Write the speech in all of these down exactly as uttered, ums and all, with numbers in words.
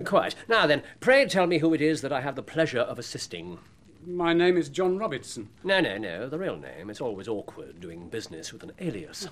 quite. Now then, pray tell me who it is that I have the pleasure of assisting. My name is John Robertson. No, no, no, the real name. It's always awkward doing business with an alias.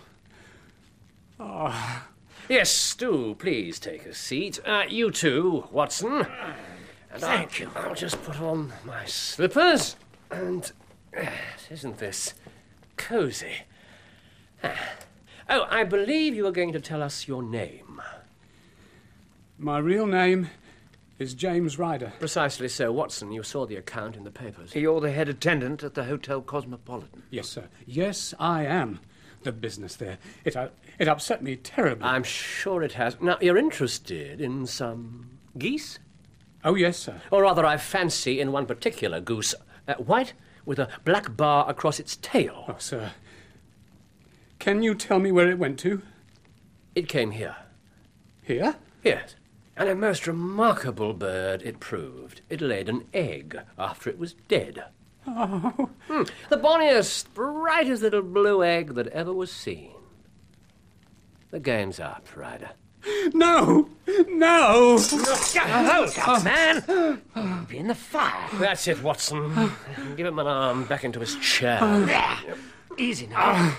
Ah. Yes, do please take a seat. Uh, you too, Watson. And Thank I'll, you. I'll just put on my slippers. And uh, isn't this cosy? Ah. Oh, I believe you were going to tell us your name. My real name is James Ryder. Precisely so, Watson. You saw the account in the papers. You're the head attendant at the Hotel Cosmopolitan. Yes, sir. Yes, I am. The business there. It, uh, it upset me terribly. I'm sure it has. Now, you're interested in some geese? Oh, yes, sir. Or rather, I fancy in one particular goose. Uh, white, with a black bar across its tail. Oh, sir. Can you tell me where it went to? It came here. Here? Yes. And a most remarkable bird it proved. It laid an egg after it was dead. Oh. Hmm. The bonniest, brightest little blue egg that ever was seen. The game's up, Ryder. No! No! Hold up, man! You'll be in the fire. That's it, Watson. Give him an arm back into his chair. There. Easy now.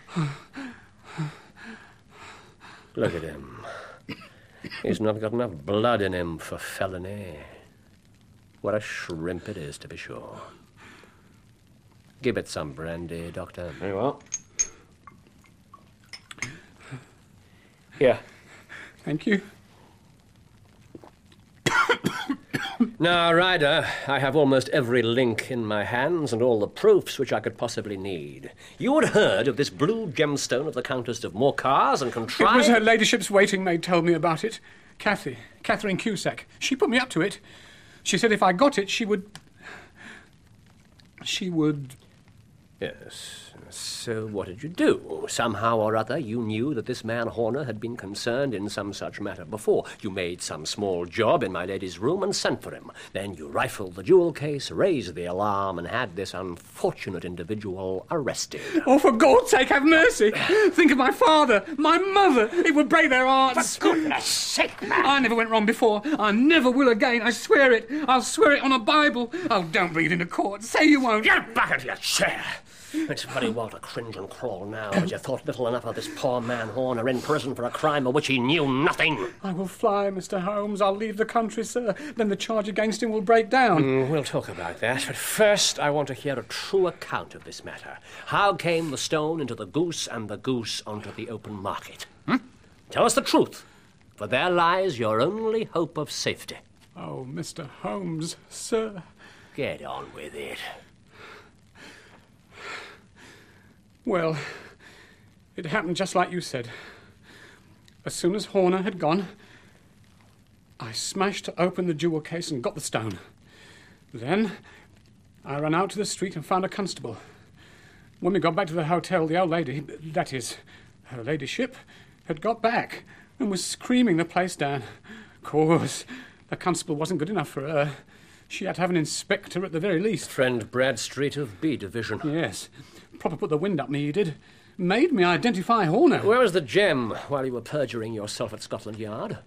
Look at him. He's not got enough blood in him for felony. What a shrimp it is, to be sure. Give it some brandy, Doctor. Very well. Here. Thank you. Now, Ryder, I have almost every link in my hands and all the proofs which I could possibly need. You had heard of this blue gemstone of the Countess of Morcar's and contrived... It was her ladyship's waiting maid told me about it. Kathy. Catherine Cusack. She put me up to it. She said if I got it, she would... She would... Yes. So what did you do? Somehow or other you knew that this man Horner had been concerned in some such matter before. You made some small job in my lady's room and sent for him. Then you rifled the jewel case, raised the alarm, and had this unfortunate individual arrested. Oh, for God's sake, have mercy! Think of my father, my mother! It would break their hearts! For goodness sake, man! I never went wrong before. I never will again. I swear it. I'll swear it on a Bible. Oh, don't bring it into court. Say you won't. Get back into your chair! It's very well to cringe and crawl now, but you thought little enough of this poor man Horner in prison for a crime of which he knew nothing. I will fly, Mister Holmes. I'll leave the country, sir. Then the charge against him will break down. Mm, we'll talk about that, but first I want to hear a true account of this matter. How came the stone into the goose and the goose onto the open market? Hmm? Tell us the truth, for there lies your only hope of safety. Oh, Mister Holmes, sir. Get on with it. Well, it happened just like you said. As soon as Horner had gone, I smashed open the jewel case and got the stone. Then I ran out to the street and found a constable. When we got back to the hotel, the old lady, that is, her ladyship, had got back and was screaming the place down. Of course, the constable wasn't good enough for her. She had to have an inspector at the very least. Friend Bradstreet of B Division. Yes. Proper put the wind up me, he did. Made me identify Horner. Where was the gem while you were perjuring yourself at Scotland Yard?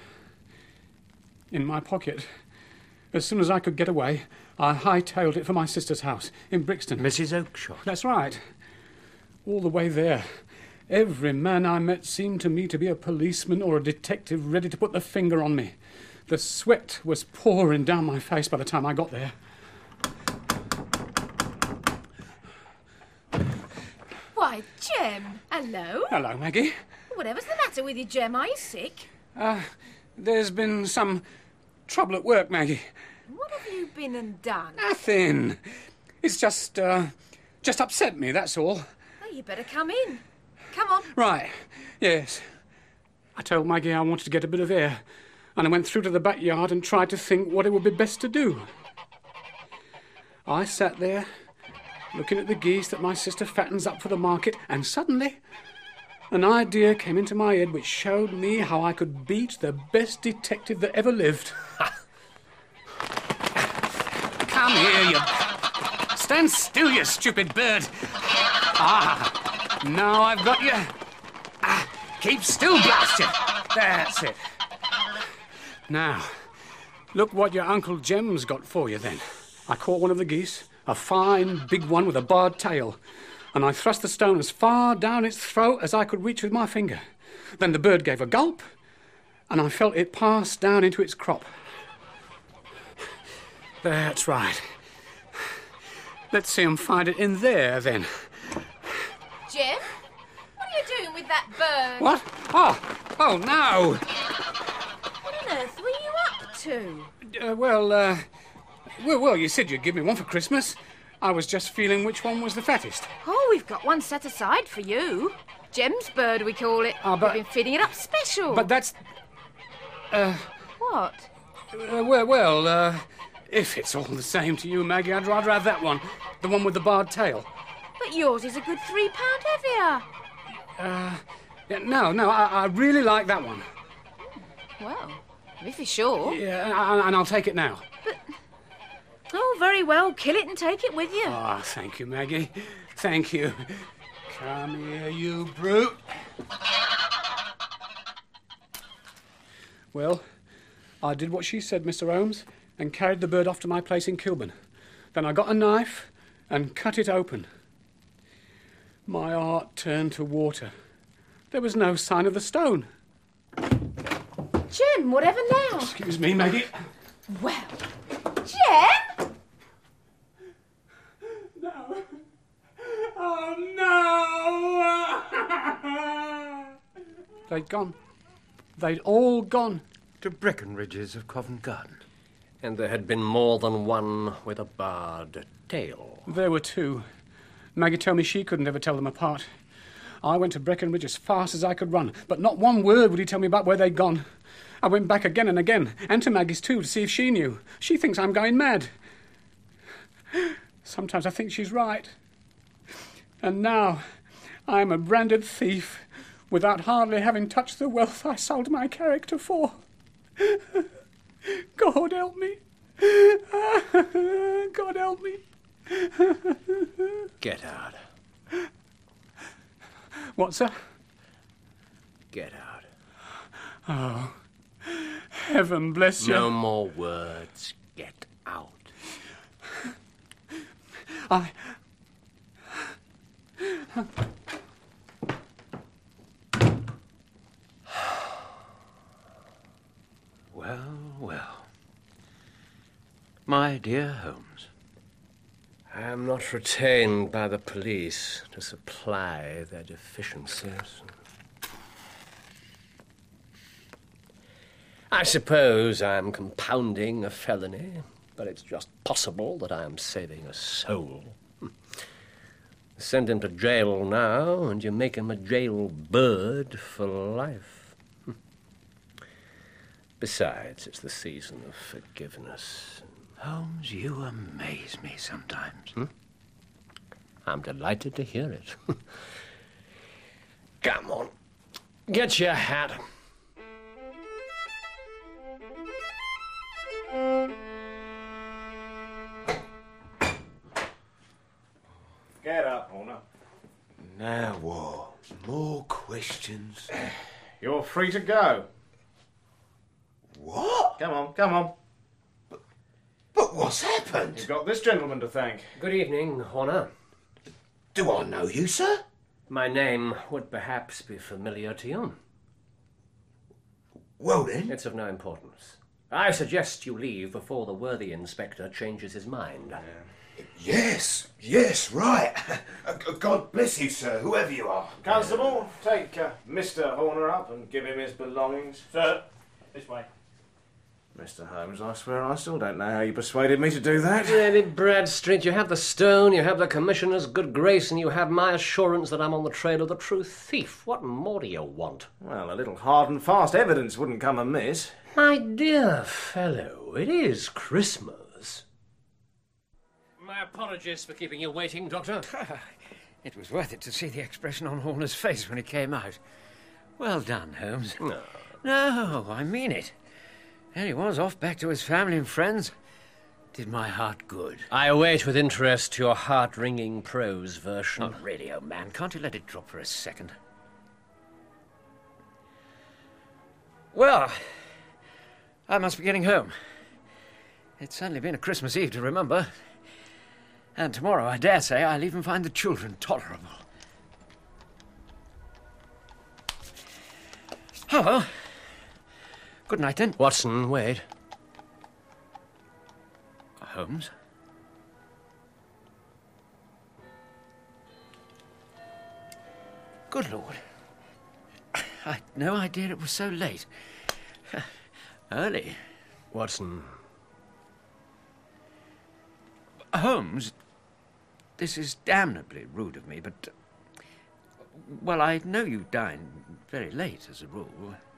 In my pocket. As soon as I could get away, I hightailed it for my sister's house in Brixton. Missus Oakshott. That's right. All the way there, every man I met seemed to me to be a policeman or a detective ready to put the finger on me. The sweat was pouring down my face by the time I got there. Why, Jem. Hello. Hello, Maggie. Whatever's the matter with you, Jem? Are you sick? Uh, there's been some trouble at work, Maggie. What have you been and done? Nothing. It's just, uh, just upset me, that's all. Oh, you better come in. Come on. Right, yes. I told Maggie I wanted to get a bit of air, and I went through to the backyard and tried to think what it would be best to do. I sat there, looking at the geese that my sister fattens up for the market, and suddenly an idea came into my head which showed me how I could beat the best detective that ever lived. Come here, you... Stand still, you stupid bird. Ah, now I've got you. Ah, keep still, blast you. That's it. Now, Look what your Uncle Jem's got for you, then. I caught one of the geese, a fine, big one with a barred tail, and I thrust the stone as far down its throat as I could reach with my finger. Then the bird gave a gulp, and I felt it pass down into its crop. That's right. Let's see him find it in there, then. Jem, what are you doing with that bird? What? Oh, oh, no. What on earth were you up to? Uh, well, uh, well, well, you said you'd give me one for Christmas. I was just feeling which one was the fattest. Oh, we've got one set aside for you. Jem's bird, we call it. Ah, but- We've been feeding it up special. But that's... Uh, What? uh, well, well, uh, if it's all the same to you, Maggie, I'd rather have that one. The one with the barred tail. But yours is a good three pound heavier. Uh, yeah, no, no, I, I really like that one. Well, if you're sure. Yeah, and, and I'll take it now. Oh, very well. Kill it and take it with you. Ah, thank you, Maggie. Thank you. Come here, you brute. Well, I did what she said, Mister Holmes, and carried the bird off to my place in Kilburn. Then I got a knife and cut it open. My heart turned to water. There was no sign of the stone. Jem, whatever now? Excuse me, Maggie. Well, Jem? No. Oh, no! They'd gone. They'd all gone. To Breckenridge's of Covent Garden. And there had been more than one with a barred tail. There were two. Maggie told me she couldn't ever tell them apart. I went to Breckenridge as fast as I could run, but not one word would he tell me about where they'd gone. I went back again and again, and to Maggie's too, to see if she knew. She thinks I'm going mad. Sometimes I think she's right. And now I'm a branded thief, without hardly having touched the wealth I sold my character for. God help me. God help me. Get out. What, sir? Get out. Oh, heaven bless you. No more words. Get out. I... Well, well. My dear Holmes. I am not retained by the police to supply their deficiencies. I suppose I'm compounding a felony, but it's just possible that I am saving a soul. Send him to jail now, and you make him a jail bird for life. Besides, it's the season of forgiveness. Holmes, you amaze me sometimes. Hmm? I'm delighted to hear it. Come on, get your hat. Get up, Horner. Now what? More questions? You're free to go. What? Come on, come on. But what's happened? You've got this gentleman to thank. Good evening, Horner. Do I know you, sir? My name would perhaps be familiar to you. Well then. It's of no importance. I suggest you leave before the worthy inspector changes his mind. Yes, yes, right. Uh, God bless you, sir, whoever you are. Constable, take uh, Mister Horner up and give him his belongings. Sir, this way. Mister Holmes, I swear I still don't know how you persuaded me to do that. Lady Bradstreet, you have the stone, you have the Commissioner's good grace, and you have my assurance that I'm on the trail of the true thief. What more do you want? Well, a little hard and fast evidence wouldn't come amiss. My dear fellow, it is Christmas. My apologies for keeping you waiting, Doctor. It was worth it to see the expression on Horner's face when he came out. Well done, Holmes. No. No, I mean it. There he was, off back to his family and friends. Did my heart good. I await with interest your heart-wringing prose version. Oh, really, old man, can't you let it drop for a second? Well, I must be getting home. It's certainly been a Christmas Eve to remember. And tomorrow, I dare say, I'll even find the children tolerable. Oh, well. Good night, then. Watson, wait. Holmes? Good Lord. I'd no idea it was so late. Early. Watson. Holmes, this is damnably rude of me, but... Well, I know you dine very late, as a rule.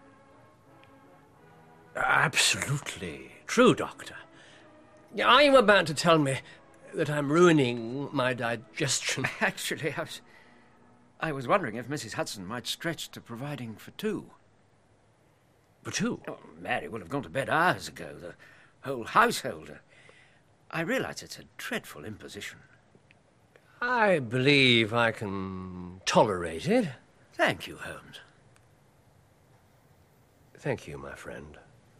Absolutely true, Doctor. Are you about to tell me that I'm ruining my digestion? Actually, I was... I was wondering if Missus Hudson might stretch to providing for two. For two? Oh, Mary will have gone to bed hours ago, the whole household. I realise it's a dreadful imposition. I believe I can tolerate it. Thank you, Holmes. Thank you, my friend.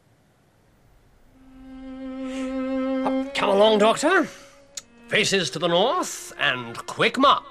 Up, come along, Doctor. Faces to the north and quick march.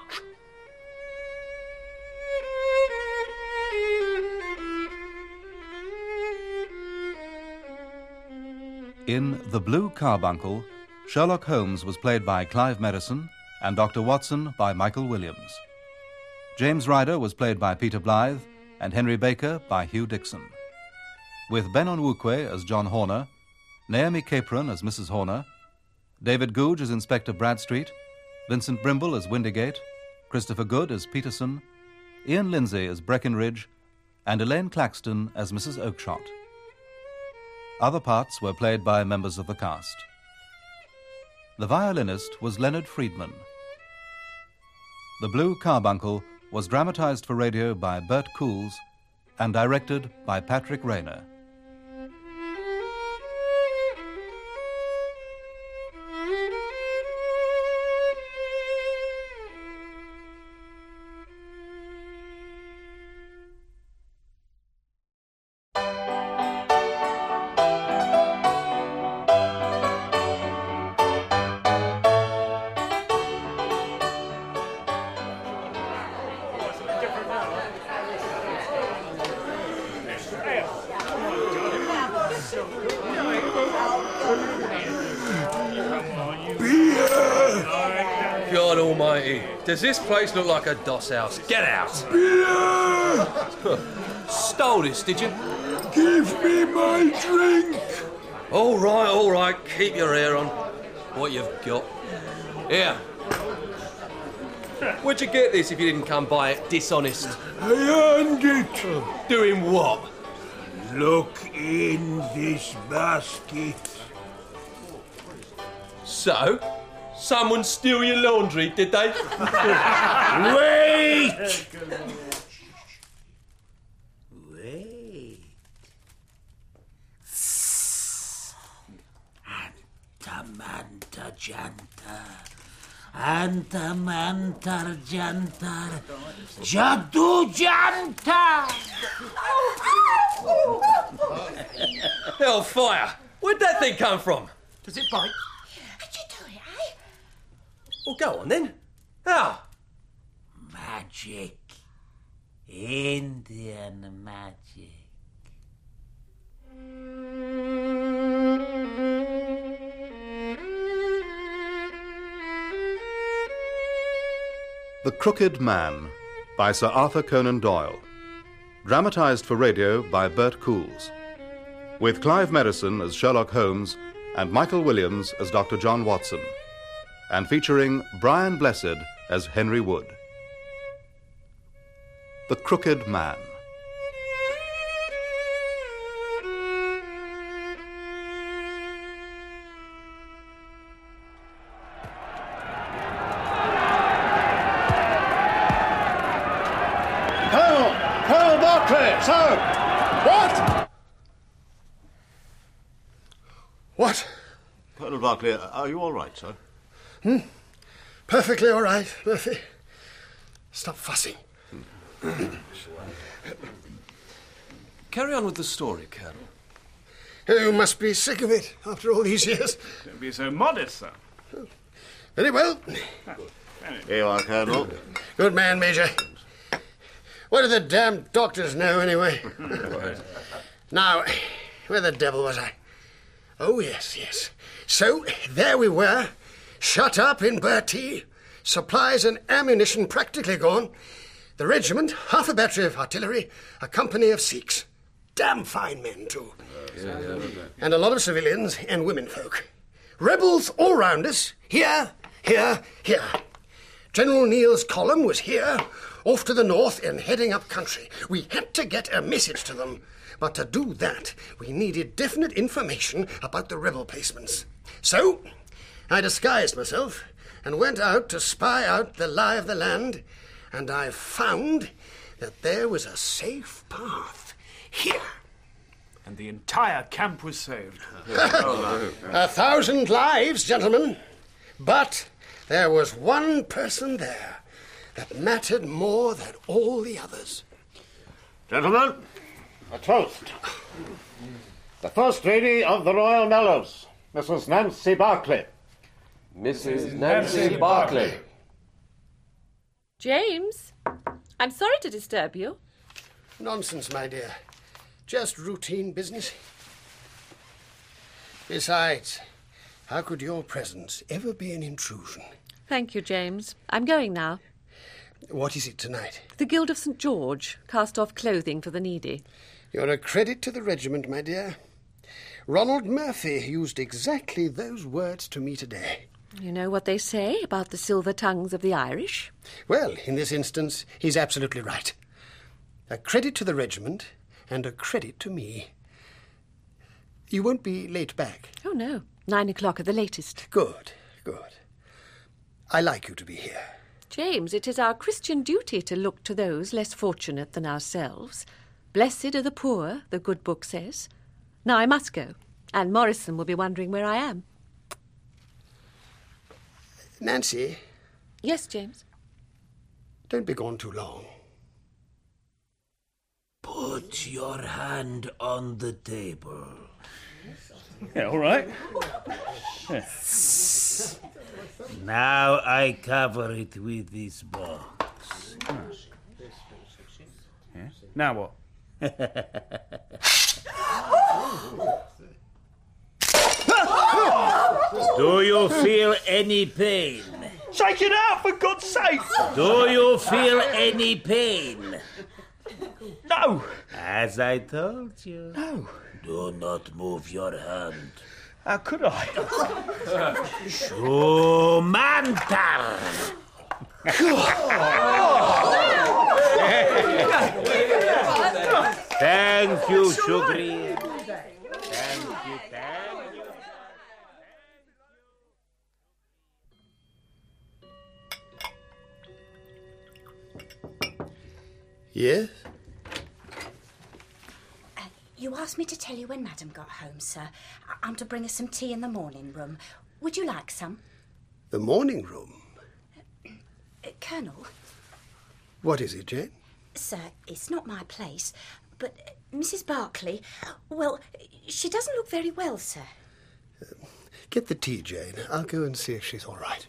In The Blue Carbuncle, Sherlock Holmes was played by Clive Merrison and Doctor Watson by Michael Williams. James Ryder was played by Peter Blythe and Henry Baker by Hugh Dixon. With Ben Onwukwe as John Horner, Naomi Capron as Missus Horner, David Googe as Inspector Bradstreet, Vincent Brimble as Windigate, Christopher Good as Peterson, Ian Lindsay as Breckenridge, and Elaine Claxton as Missus Oakshott. Other parts were played by members of the cast. The violinist was Leonard Friedman. The Blue Carbuncle was dramatized for radio by Bert Coules and directed by Patrick Rayner. God almighty, does this place look like a doss house? Get out! Stole this, did you? Give me my drink! All right, all right, keep your ear on what you've got. Here. Where'd you get this if you didn't come by it dishonest? I earned it! Doing what? Look in this basket. So? Someone steal your laundry, did they? Wait! Wait. Antamanta jantar. Antamantar jantar. Jadu jantar. Hellfire! Where'd that thing come from? Does it bite? Well, go on then. How? Magic. Indian magic. The Crooked Man by Sir Arthur Conan Doyle. Dramatized for radio by Bert Coules. With Clive Merrison as Sherlock Holmes and Michael Williams as Doctor John Watson. And featuring Brian Blessed as Henry Wood. The Crooked Man. Colonel! Colonel Barclay! Sir! What? What? Colonel Barclay, are you all right, sir? Hmm? Perfectly all right, Murphy. Stop fussing. Carry on with the story, Colonel. You must be sick of it after all these years. Don't be so modest, sir. Very well. Here you are, Colonel. Good man, Major. What do the damned doctors know, anyway? Now, where the devil was I? Oh, yes, yes. So, there we were, shut up in Bertie, supplies and ammunition practically gone, the regiment, half a battery of artillery, a company of Sikhs. Damn fine men, too. And a lot of civilians and womenfolk. Rebels all round us, here, here, here. General Neal's column was here, off to the north and heading up country. We had to get a message to them. But to do that, we needed definite information about the rebel placements. So, I disguised myself and went out to spy out the lie of the land, and I found that there was a safe path here. And the entire camp was saved. A thousand lives, gentlemen. But there was one person there that mattered more than all the others. Gentlemen, a toast. The First Lady of the Royal Mellows, Missus Nancy Barclay. Missus Nancy Barclay. James, I'm sorry to disturb you. Nonsense, my dear. Just routine business. Besides, how could your presence ever be an intrusion? Thank you, James. I'm going now. What is it tonight? The Guild of Saint George, cast-off clothing for the needy. You're a credit to the regiment, my dear. Ronald Murphy used exactly those words to me today. You know what they say about the silver tongues of the Irish? Well, in this instance, he's absolutely right. A credit to the regiment and a credit to me. You won't be late back? Oh, no. Nine o'clock at the latest. Good, good. I like you to be here. James, it is our Christian duty to look to those less fortunate than ourselves. Blessed are the poor, the good book says. Now I must go, and Morrison will be wondering where I am. Nancy? Yes, James? Don't be gone too long. Put your hand on the table. Yeah, all right. Yeah. Now I cover it with this box. Yeah. Now what? Do you feel any pain? Shake it out, for God's sake! Do you feel any pain? No! As I told you. No. Do not move your hand. How could I? Shumantar! Thank you, Shugri. Thank you, thank you. Yes? Uh, you asked me to tell you when Madam got home, sir. I- I'm to bring her some tea in the morning room. Would you like some? The morning room? Uh, Colonel? What is it, Jane? Sir, it's not my place, but uh, Missus Barclay, well, she doesn't look very well, sir. Uh, get the tea, Jane. I'll go and see if she's all right.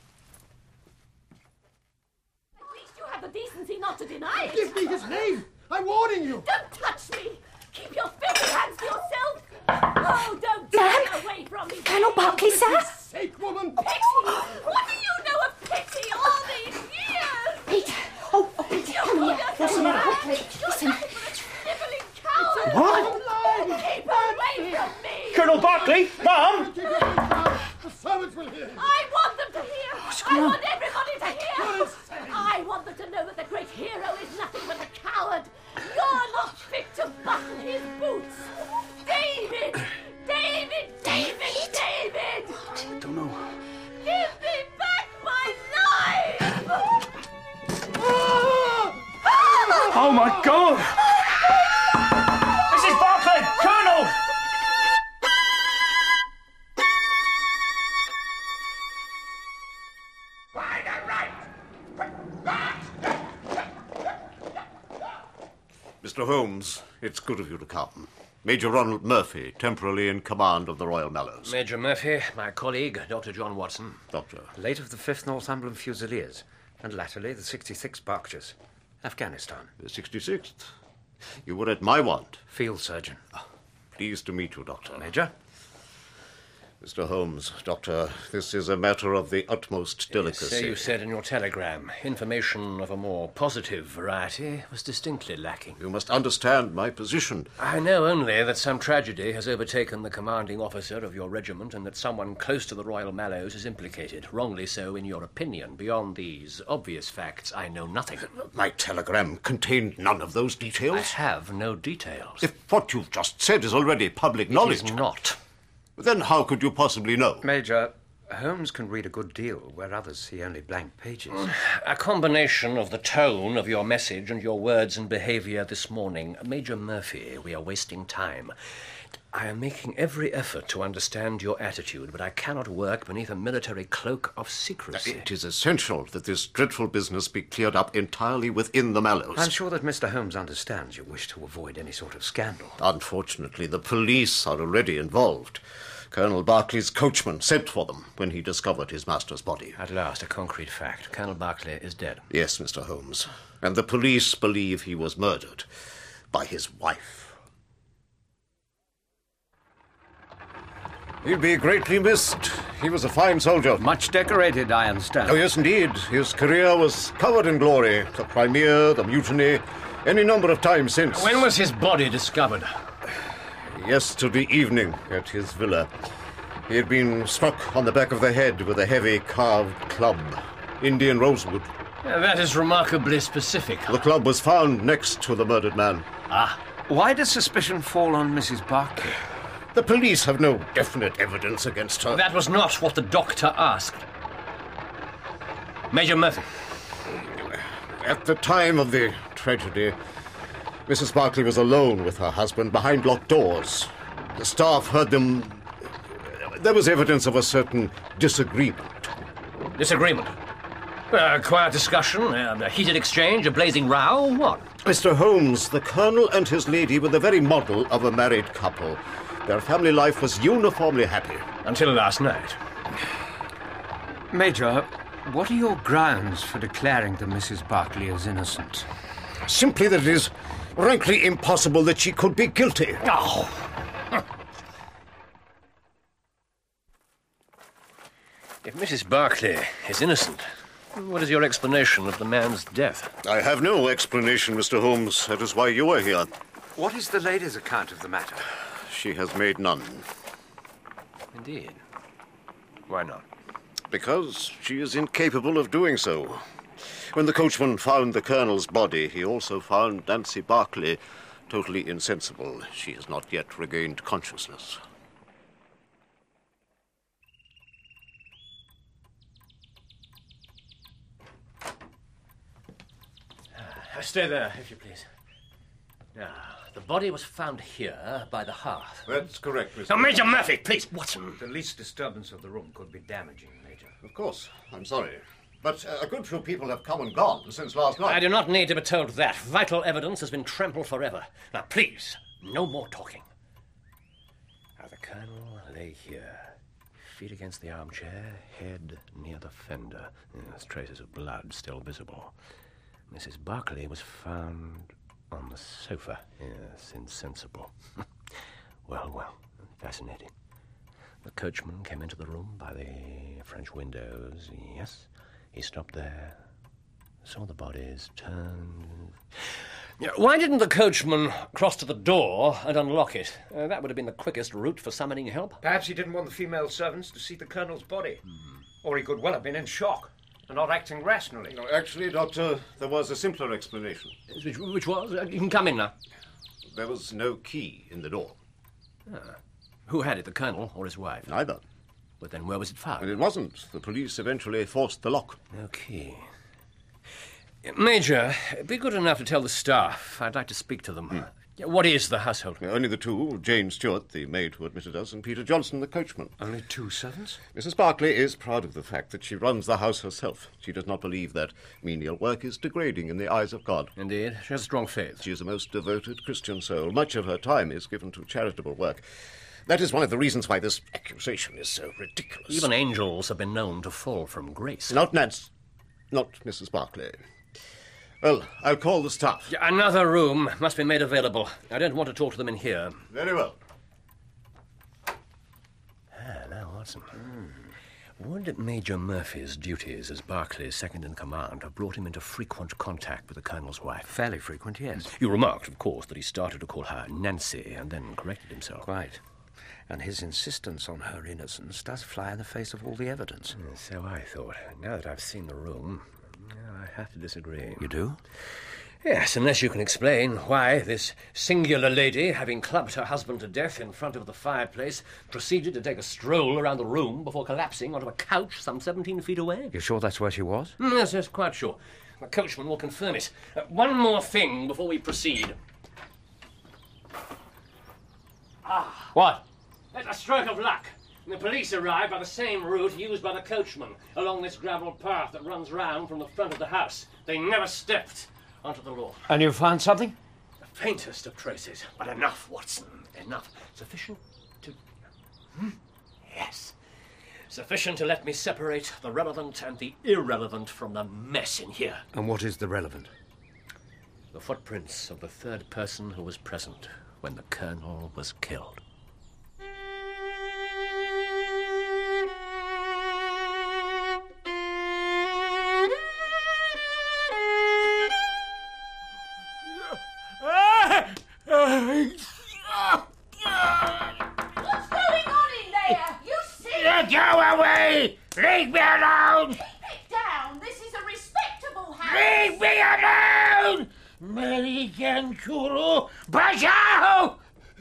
At least you have the decency not to deny it. Give me his name! I'm warning you! Don't touch me! Keep your filthy hands to yourself! Oh, don't take it away from me! Colonel Barclay, sir? Sake, woman! Pity! What do you know of pity all these years? Peter! Oh, oh Peter, come here. Listen, quickly. Listen. Snivelling coward! What? Keep away from me! Colonel Barclay! Mum! The servants will hear. I want them to hear! I want everybody to hear! I want them to know that the great hero is nothing but a coward! You're not fit to button his boots! David! David! David! David! I don't know. Give me back my life! Oh, my God! Missus Barclay! Colonel! Mister Holmes, it's good of you to come. Major Ronald Murphy, temporarily in command of the Royal Mallows. Major Murphy, my colleague, Doctor John Watson. Doctor. Late of the fifth Northumberland Fusiliers, and latterly the sixty-sixth Berkshires, Afghanistan. The sixty-sixth? You were at my want. Field surgeon. Oh, pleased to meet you, Doctor. Major? Mister Holmes, Doctor, this is a matter of the utmost delicacy. Yes, so you said in your telegram. Information of a more positive variety was distinctly lacking. You must understand my position. I know only that some tragedy has overtaken the commanding officer of your regiment and that someone close to the Royal Mallows is implicated. Wrongly so, in your opinion. Beyond these obvious facts, I know nothing. My telegram contained none of those details. I have no details. If what you've just said is already public knowledge... It is not. Then how could you possibly know? Major, Holmes can read a good deal, where others see only blank pages. A combination of the tone of your message and your words and behaviour this morning. Major Murphy, we are wasting time. I am making every effort to understand your attitude, but I cannot work beneath a military cloak of secrecy. It is essential that this dreadful business be cleared up entirely within the Mallows. I'm sure that Mister Holmes understands your wish to avoid any sort of scandal. Unfortunately, the police are already involved. Colonel Berkeley's coachman sent for them when he discovered his master's body. At last, a concrete fact. Colonel Berkeley is dead. Yes, Mister Holmes. And the police believe he was murdered by his wife. He'll be greatly missed. He was a fine soldier. Much decorated, I understand. Oh, yes, indeed. His career was covered in glory. The Crimea, the Mutiny, any number of times since. When was his body discovered? Yesterday evening at his villa. He had been struck on the back of the head with a heavy carved club. Indian rosewood. Uh, that is remarkably specific. The club was found next to the murdered man. Ah. Why does suspicion fall on Missus Berkeley? The police have no definite evidence against her. That was not what the doctor asked. Major Murphy. At the time of the tragedy, Missus Berkeley was alone with her husband behind locked doors. The staff heard them. There was evidence of a certain disagreement. Disagreement? A quiet discussion, a heated exchange, a blazing row, what? Mister Holmes, the Colonel and his lady were the very model of a married couple. Their family life was uniformly happy. Until last night. Major, what are your grounds for declaring that Missus Berkeley is innocent? Simply that it is rankly impossible that she could be guilty. Oh. If Missus Berkeley is innocent, what is your explanation of the man's death? I have no explanation, Mister Holmes. That is why you are here. What is the lady's account of the matter? She has made none. Indeed. Why not? Because she is incapable of doing so. When the coachman found the Colonel's body, he also found Nancy Berkeley totally insensible. She has not yet regained consciousness. Uh, stay there, if you please. Now, the body was found here by the hearth. That's correct, Mister Now, Major Murphy, please, Watson. The least disturbance of the room could be damaging, Major. Of course. I'm sorry. But uh, a good few people have come and gone since last night. I do not need to be told that. Vital evidence has been trampled forever. Now, please, no more talking. Now, the Colonel lay here, feet against the armchair, head near the fender. There's traces of blood still visible. Missus Berkeley was found on the sofa. Yes, insensible. Well, well, fascinating. The coachman came into the room by the French windows. Yes, he stopped there, saw the bodies, turned... Yeah, why didn't the coachman cross to the door and unlock it? Uh, that would have been the quickest route for summoning help. Perhaps he didn't want the female servants to see the Colonel's body. Hmm. Or he could well have been in shock and not acting rationally. No, actually, Doctor, there was a simpler explanation. Which, which was? Uh, you can come in now. There was no key in the door. Ah. Who had it, the Colonel or his wife? Neither. But then where was it found? And it wasn't. The police eventually forced the lock. No key. Major, be good enough to tell the staff. I'd like to speak to them. Hmm. What is the household? Only the two, Jane Stewart, the maid who admitted us, and Peter Johnson, the coachman. Only two servants? Missus Barclay is proud of the fact that she runs the house herself. She does not believe that menial work is degrading in the eyes of God. Indeed. She has a strong faith. She is a most devoted Christian soul. Much of her time is given to charitable work. That is one of the reasons why this accusation is so ridiculous. Even angels have been known to fall from grace. Not Nance. Not Missus Barclay. Well, I'll call the staff. Another room must be made available. I don't want to talk to them in here. Very well. Ah, now, Watson. Mm. Would Major Murphy's duties as Barclay's second-in-command have brought him into frequent contact with the Colonel's wife? Fairly frequent, yes. You remarked, of course, that he started to call her Nancy and then corrected himself. Quite. And his insistence on her innocence does fly in the face of all the evidence. Mm, so I thought. Now that I've seen the room, I have to disagree. You do? Yes, unless you can explain why this singular lady, having clubbed her husband to death in front of the fireplace, proceeded to take a stroll around the room before collapsing onto a couch some seventeen feet away. You're sure that's where she was? Mm, yes, yes, quite sure. The coachman will confirm it. Uh, one more thing before we proceed. Ah. What? That's a stroke of luck. The police arrived by the same route used by the coachman, along this gravel path that runs round from the front of the house. They never stepped onto the lawn. And you found something? The faintest of traces. But enough, Watson. Enough. Sufficient to... Hmm? Yes. Sufficient to let me separate the relevant and the irrelevant from the mess in here. And what is the relevant? The footprints of the third person who was present when the Colonel was killed. What's going on in there? You see? Go away! Leave me alone! Keep it down. This is a respectable house. Leave me alone! Merican Kuru Bajao!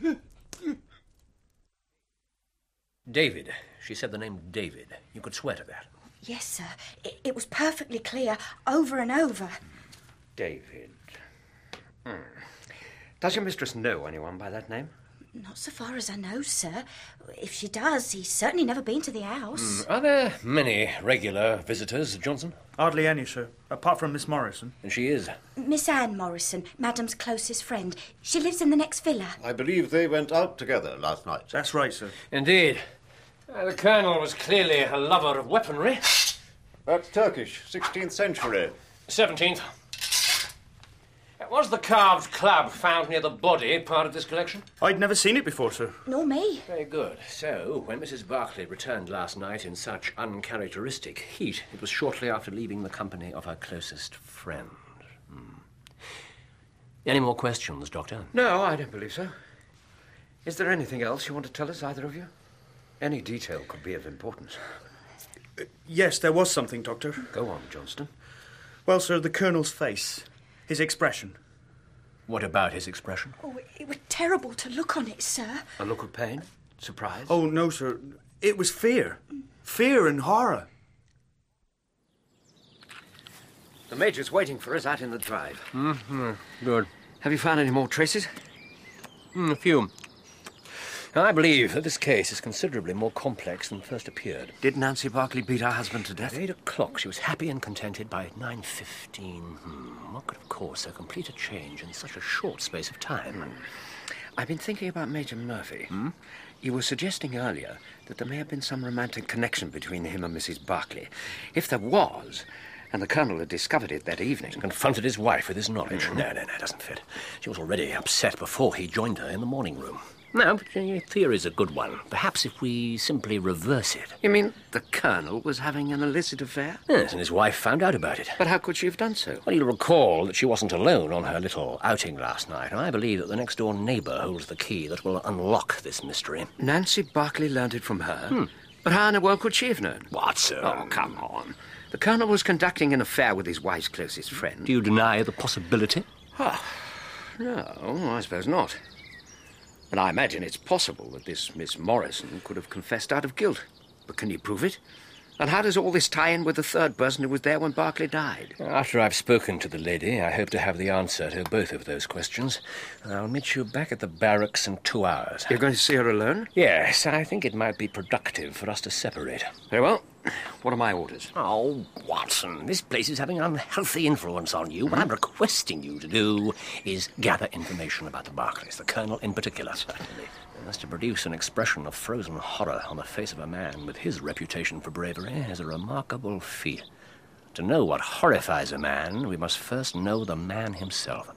David. She said the name David. You could swear to that. Yes, sir. It, it was perfectly clear, over and over. David. Hmm. Does your mistress know anyone by that name? Not so far as I know, sir. If she does, he's certainly never been to the house. Mm, are there many regular visitors, Johnson? Hardly any, sir, apart from Miss Morrison. And she is? Miss Anne Morrison, Madam's closest friend. She lives in the next villa. I believe they went out together last night. That's right, sir. Indeed. Uh, the Colonel was clearly a lover of weaponry. That's Turkish, sixteenth century. seventeenth. Was the carved club found near the body part of this collection? I'd never seen it before, sir. Nor me. Very good. So, when Missus Barclay returned last night in such uncharacteristic heat, it was shortly after leaving the company of her closest friend. Hmm. Any more questions, Doctor? No, I don't believe so. Is there anything else you want to tell us, either of you? Any detail could be of importance. Uh, yes, there was something, Doctor. Go on, Johnston. Well, sir, the Colonel's face. His expression. What about his expression? Oh, it was terrible to look on it, sir. A look of pain? Surprise? Oh, no, sir. It was fear. Fear and horror. The Major's waiting for us out in the drive. Mm-hmm. Good. Have you found any more traces? Mm, a few. I believe that this case is considerably more complex than first appeared. Did Nancy Barclay beat her husband to death? At eight o'clock, she was happy and contented. By nine fifteen, hmm, what could have caused so complete a change in such a short space of time? Hmm. I've been thinking about Major Murphy. Hmm? You were suggesting earlier that there may have been some romantic connection between him and Missus Barclay. If there was, and the Colonel had discovered it that evening... Confronted his wife with his knowledge. Mm-hmm. No, no, no, it doesn't fit. She was already upset before he joined her in the morning room. No, but your theory's a good one. Perhaps if we simply reverse it. You mean the Colonel was having an illicit affair? Yes, and his wife found out about it. But how could she have done so? Well, you'll recall that she wasn't alone on her little outing last night, and I believe that the next-door neighbour holds the key that will unlock this mystery. Nancy Barclay learned it from her? Hmm. But how in the world could she have known? What, sir? Oh, come on. The Colonel was conducting an affair with his wife's closest friend. Do you deny the possibility? Oh, no, I suppose not. And I imagine it's possible that this Miss Morrison could have confessed out of guilt. But can you prove it? And how does all this tie in with the third person who was there when Barclay died? After I've spoken to the lady, I hope to have the answer to both of those questions. I'll meet you back at the barracks in two hours. You're going to see her alone? Yes, I think it might be productive for us to separate. Very well. What are my orders? Oh, Watson, this place is having an unhealthy influence on you. What I'm requesting you to do is gather information about the Barclays, the Colonel in particular. Certainly. As to produce an expression of frozen horror on the face of a man with his reputation for bravery is a remarkable feat. To know what horrifies a man, we must first know the man himself.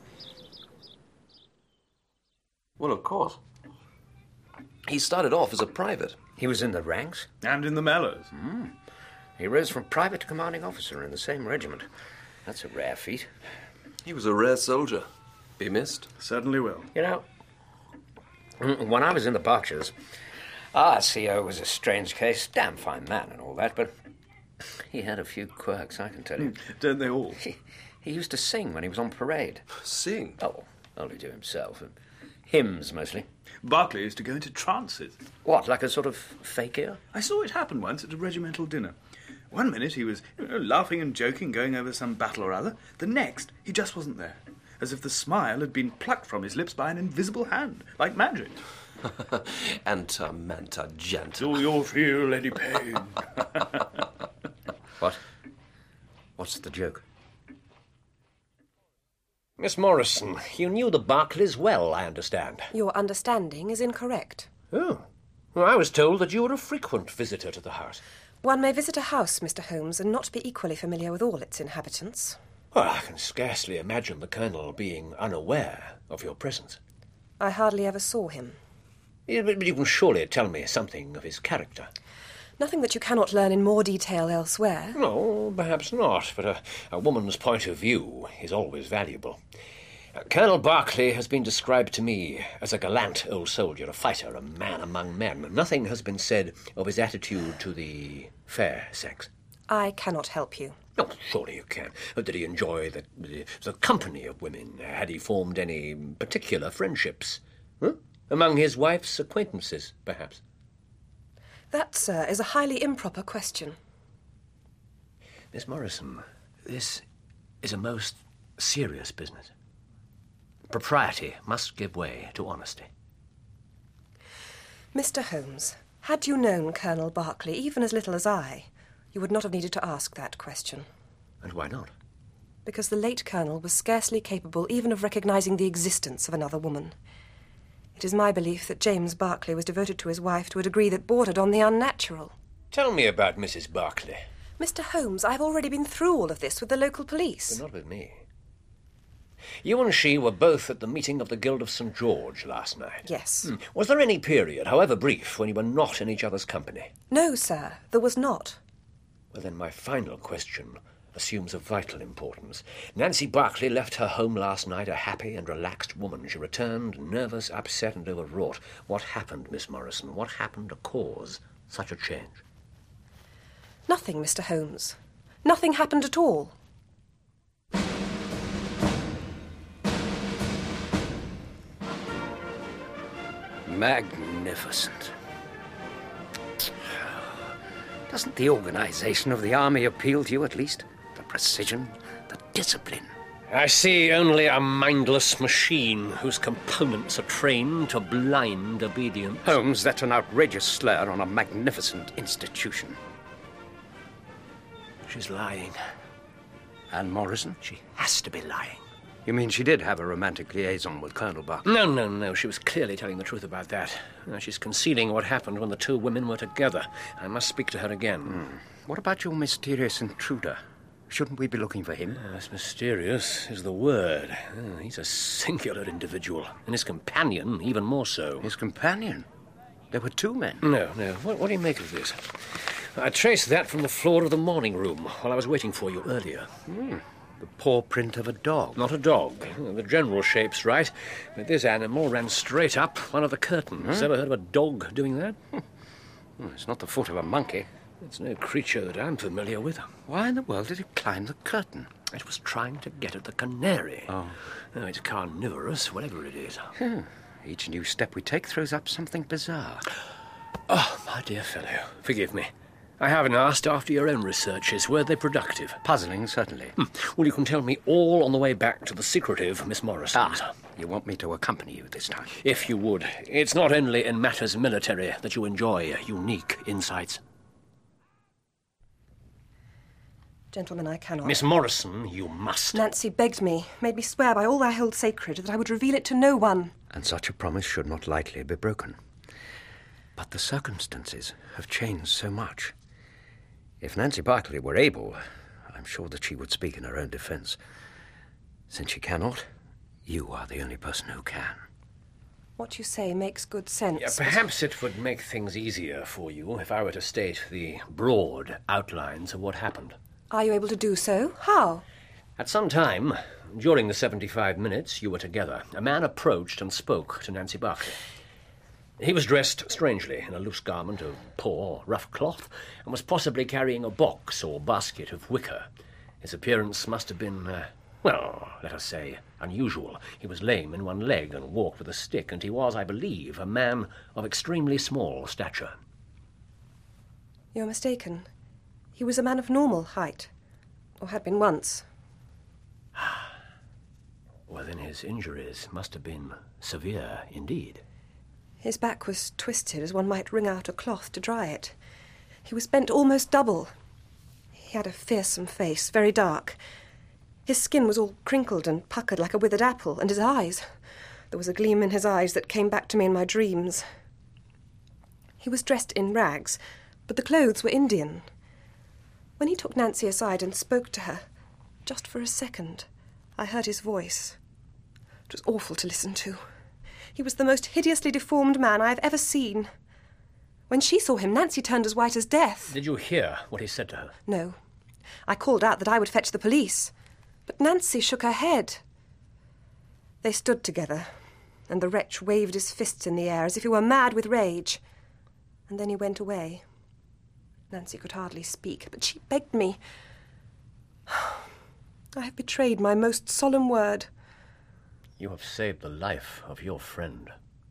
Well, of course. He started off as a private. He was in the ranks? And in the Mallows. Mm. He rose from private to commanding officer in the same regiment. That's a rare feat. He was a rare soldier. Be missed. Certainly will. You know, when I was in the Berkshires, our C O was a strange case. Damn fine man and all that, but he had a few quirks, I can tell you. Don't they all? He, he used to sing when he was on parade. Sing? Oh, only to himself. Hymns, mostly. Barclay used to go into trances. What, like a sort of fakir? I saw it happen once at a regimental dinner. One minute he was you know, laughing and joking, going over some battle or other. The next, he just wasn't there. As if the smile had been plucked from his lips by an invisible hand, like magic. Anta, manta, gent. Do you feel any pain? What? What's the joke? Miss Morrison, you knew the Barclays well, I understand. Your understanding is incorrect. Oh. Well, I was told that you were a frequent visitor to the house. One may visit a house, Mister Holmes, and not be equally familiar with all its inhabitants. Well, I can scarcely imagine the Colonel being unaware of your presence. I hardly ever saw him. Yeah, but you can surely tell me something of his character. Nothing that you cannot learn in more detail elsewhere. No, perhaps not, but a, a woman's point of view is always valuable. Uh, Colonel Barclay has been described to me as a gallant old soldier, a fighter, a man among men. Nothing has been said of his attitude to the fair sex. I cannot help you. Oh, surely you can. Did he enjoy the, the, the company of women? Had he formed any particular friendships? Huh? Among his wife's acquaintances, perhaps? That, sir, is a highly improper question. Miss Morrison, this is a most serious business. Propriety must give way to honesty. Mister Holmes, had you known Colonel Barclay even as little as I, you would not have needed to ask that question. And why not? Because the late Colonel was scarcely capable even of recognising the existence of another woman. It is my belief that James Barclay was devoted to his wife to a degree that bordered on the unnatural. Tell me about Missus Barclay. Mister Holmes, I've already been through all of this with the local police. But not with me. You and she were both at the meeting of the Guild of Saint George last night. Yes. Hmm. Was there any period, however brief, when you were not in each other's company? No, sir, there was not. Well, then my final question assumes a vital importance. Nancy Barclay left her home last night a happy and relaxed woman. She returned nervous, upset, and overwrought. What happened, Miss Morrison? What happened to cause such a change? Nothing, Mister Holmes. Nothing happened at all. Magnificent. Doesn't the organisation of the army appeal to you, at least? The precision, the discipline. I see only a mindless machine whose components are trained to blind obedience. Holmes, that's an outrageous slur on a magnificent institution. She's lying. Anne Morrison? She has to be lying. You mean she did have a romantic liaison with Colonel Barclay? No, no, no. She was clearly telling the truth about that. Uh, she's concealing what happened when the two women were together. I must speak to her again. Hmm. What about your mysterious intruder? Shouldn't we be looking for him? Yes, mysterious is the word. Oh, he's a singular individual, and his companion even more so. His companion? There were two men. No, no. What, what do you make of this? I traced that from the floor of the morning room while I was waiting for you earlier. Hmm. The paw print of a dog. Not a dog. The general shape's right, but this animal ran straight up one of the curtains. Huh? Ever heard of a dog doing that? Well, it's not the foot of a monkey. It's no creature that I'm familiar with. Why in the world did it climb the curtain? It was trying to get at the canary. Oh. Oh, it's carnivorous, whatever it is. Hmm. Each new step we take throws up something bizarre. Oh, my dear fellow, forgive me. I haven't asked after your own researches. Were they productive? Puzzling, certainly. Hmm. Well, you can tell me all on the way back to the secretive Miss Morrison's. Ah, you want me to accompany you this time? If you would. It's not only in matters military that you enjoy unique insights. Gentlemen, I cannot. Miss Morrison, you must. Nancy begged me, made me swear by all I hold sacred that I would reveal it to no one. And such a promise should not lightly be broken. But the circumstances have changed so much. If Nancy Barclay were able, I'm sure that she would speak in her own defense. Since she cannot, you are the only person who can. What you say makes good sense. Yeah, perhaps it would make things easier for you if I were to state the broad outlines of what happened. Are you able to do so? How? At some time, during the seventy-five minutes you were together, a man approached and spoke to Nancy Barclay. He was dressed strangely in a loose garment of poor, rough cloth, and was possibly carrying a box or basket of wicker. His appearance must have been, uh, well, let us say, unusual. He was lame in one leg and walked with a stick, and he was, I believe, a man of extremely small stature. You're mistaken. He was a man of normal height, or had been once. Well, then his injuries must have been severe indeed. His back was twisted as one might wring out a cloth to dry it. He was bent almost double. He had a fearsome face, very dark. His skin was all crinkled and puckered like a withered apple, and his eyes... There was a gleam in his eyes that came back to me in my dreams. He was dressed in rags, but the clothes were Indian. When he took Nancy aside and spoke to her, just for a second, I heard his voice. It was awful to listen to. He was the most hideously deformed man I have ever seen. When she saw him, Nancy turned as white as death. Did you hear what he said to her? No. I called out that I would fetch the police, but Nancy shook her head. They stood together, and the wretch waved his fists in the air as if he were mad with rage. And then he went away. Nancy could hardly speak, but she begged me. I have betrayed my most solemn word. You have saved the life of your friend.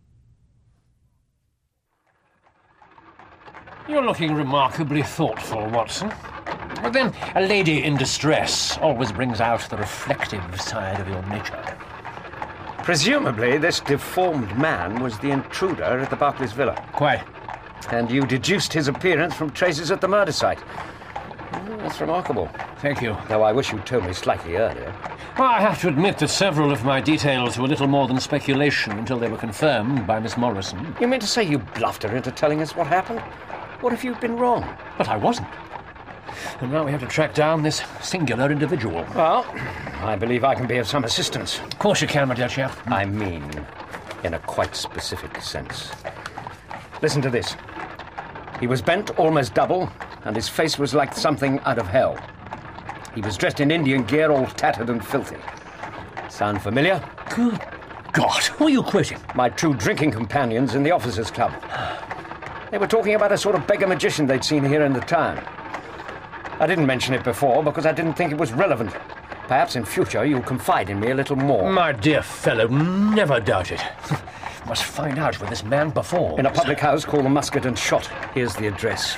You're looking remarkably thoughtful, Watson. But then, a lady in distress always brings out the reflective side of your nature. Presumably, this deformed man was the intruder at the Barclays villa. Quite. And you deduced his appearance from traces at the murder site. Well, that's remarkable. Thank you. Though I wish you'd told me slightly earlier. Well, I have to admit that several of my details were little more than speculation until they were confirmed by Miss Morrison. You mean to say you bluffed her into telling us what happened? What if you'd been wrong? But I wasn't. And now we have to track down this singular individual. Well, I believe I can be of some assistance. Of course you can, my dear chap. I mean, in a quite specific sense. Listen to this. He was bent almost double, and his face was like something out of hell. He was dressed in Indian gear, all tattered and filthy. Sound familiar? Good God, who are you quoting? My two drinking companions in the officers' club. They were talking about a sort of beggar magician they'd seen here in the town. I didn't mention it before because I didn't think it was relevant. Perhaps in future you'll confide in me a little more. My dear fellow, never doubt it. Must find out where this man performs. In a public house called the Musket and Shot. Here's the address.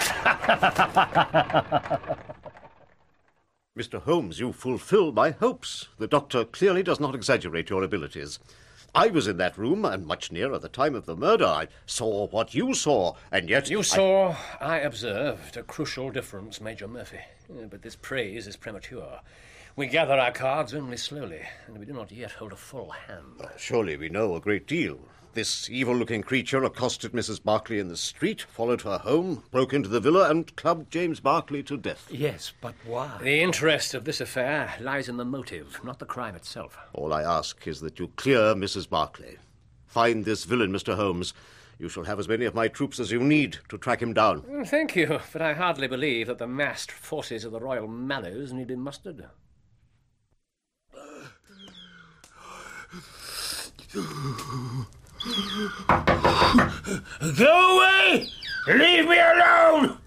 Mister Holmes, you fulfill my hopes. The doctor clearly does not exaggerate your abilities. I was in that room, and much nearer the time of the murder. I saw what you saw, and yet... You saw, I, I observed, a crucial difference, Major Murphy. But this praise is premature. We gather our cards only slowly, and we do not yet hold a full hand. Uh, surely we know a great deal. This evil-looking creature accosted Missus Barclay in the street, followed her home, broke into the villa, and clubbed James Barclay to death. Yes, but why? The interest of this affair lies in the motive, not the crime itself. All I ask is that you clear Missus Barclay. Find this villain, Mister Holmes. You shall have as many of my troops as you need to track him down. Thank you, but I hardly believe that the massed forces of the Royal Mallows need be mustered. Go away! Leave me alone!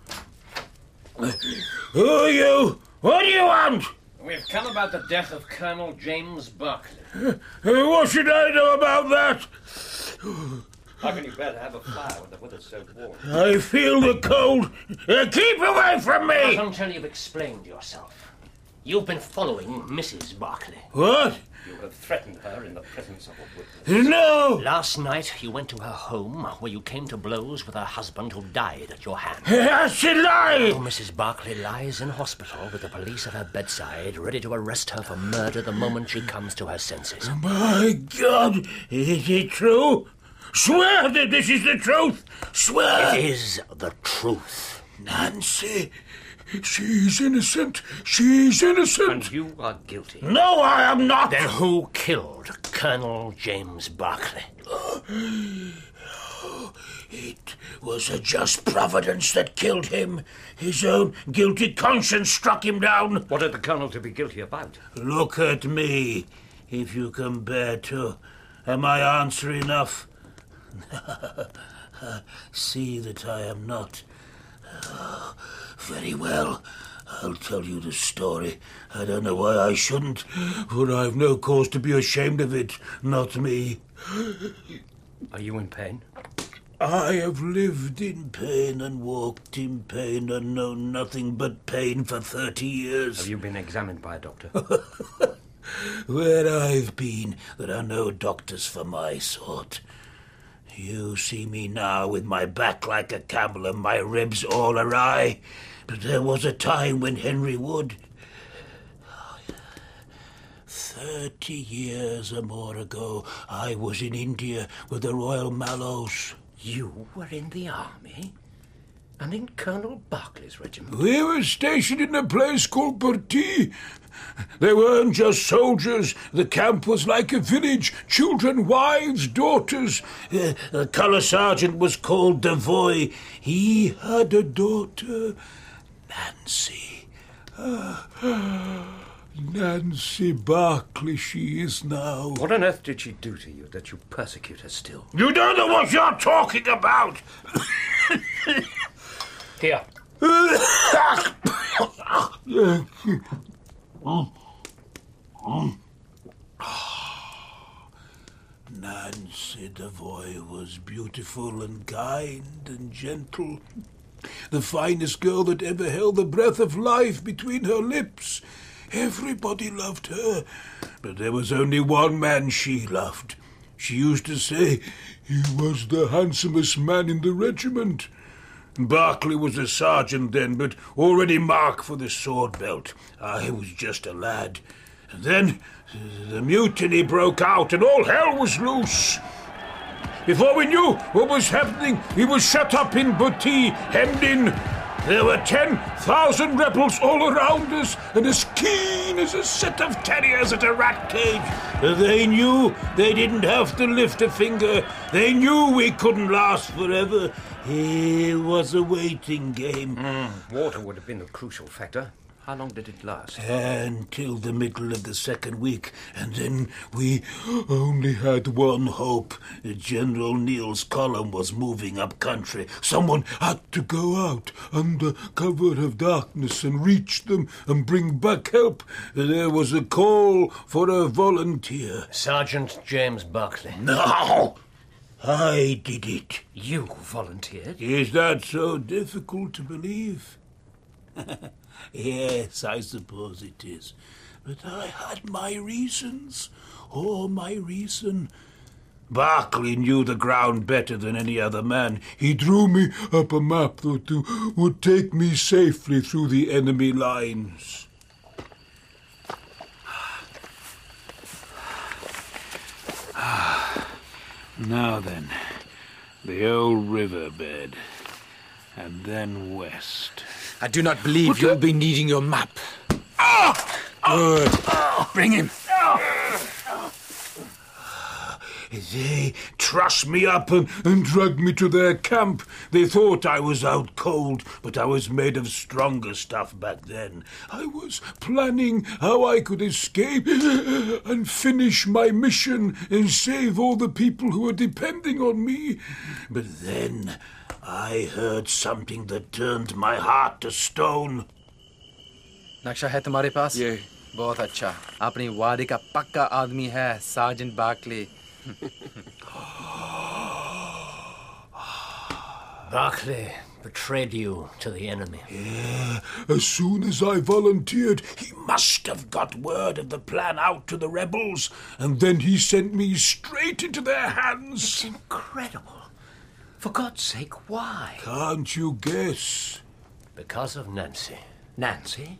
Who are you? What do you want? We've come about the death of Colonel James Barclay. What should I know about that? How can you bear to have a fire when the weather's so warm? I feel the cold. Uh, keep away from me! Not until you've explained yourself. You've been following Missus Barclay. What? You have threatened her in the presence of a witness. No! Last night, you went to her home, where you came to blows with her husband who died at your hand. That's a lie! Now, Missus Barclay lies in hospital with the police at her bedside, ready to arrest her for murder the moment she comes to her senses. My God! Is it true? Swear that this is the truth! Swear! It is the truth. Nancy, she's innocent. She's innocent. And you are guilty. No, I am not. Then who killed Colonel James Barclay? It was a just providence that killed him. His own guilty conscience struck him down. What had the Colonel to be guilty about? Look at me, if you can bear to. Am I answer enough? See that I am not. Oh, very well. I'll tell you the story. I don't know why I shouldn't, for I've no cause to be ashamed of it. Not me. Are you in pain? I have lived in pain and walked in pain and known nothing but pain for thirty years. Have you been examined by a doctor? Where I've been, there are no doctors for my sort. You see me now with my back like a camel and my ribs all awry. But there was a time when Henry Wood... Thirty years or more ago, I was in India with the Royal Mallows. You were in the army? And in Colonel Barclay's regiment? We were stationed in a place called Bertie. They weren't just soldiers. The camp was like a village. Children, wives, daughters. Uh, the colour sergeant was called Devoy. He had a daughter, Nancy. Uh, Nancy Barclay she is now. What on earth did she do to you that you persecute her still? You don't know what you're talking about. Here. Nancy Devoy was beautiful and kind and gentle. The finest girl that ever held the breath of life between her lips. Everybody loved her, but there was only one man she loved. She used to say he was the handsomest man in the regiment. Barclay was a sergeant then, but already marked for the sword belt. I was just a lad. And then the mutiny broke out and all hell was loose. Before we knew what was happening, we were shut up in Butty, hemmed in. There were ten thousand rebels all around us, and as keen as a set of terriers at a rat cage. They knew they didn't have to lift a finger. They knew we couldn't last forever. It was a waiting game. Mm, water would have been the crucial factor. How long did it last? Until the middle of the second week, and then we only had one hope. General Neal's column was moving up country. Someone had to go out under cover of darkness and reach them and bring back help. There was a call for a volunteer. Sergeant James Barclay. No! I did it. You volunteered? Is that so difficult to believe? Yes, I suppose it is. But I had my reasons. Oh, my reason. Barclay knew the ground better than any other man. He drew me up a map that would take me safely through the enemy lines. Now then, the old riverbed, and then west. I do not believe what you'll the... be needing your map. Ah! Good. Ah! Bring him. They trussed me up and, and dragged me to their camp. They thought I was out cold, but I was made of stronger stuff back then. I was planning how I could escape and finish my mission and save all the people who were depending on me. But then I heard something that turned my heart to stone. नक्शा है तुम्हारे पास? ये बहुत अच्छा. अपनी वादी का पक्का आदमी है, Sergeant Barclay. Berkeley betrayed you to the enemy. Yeah, as soon as I volunteered, he must have got word of the plan out to the rebels, and then he sent me straight into their hands. It's incredible. For God's sake, why? Can't you guess? Because of Nancy. Nancy?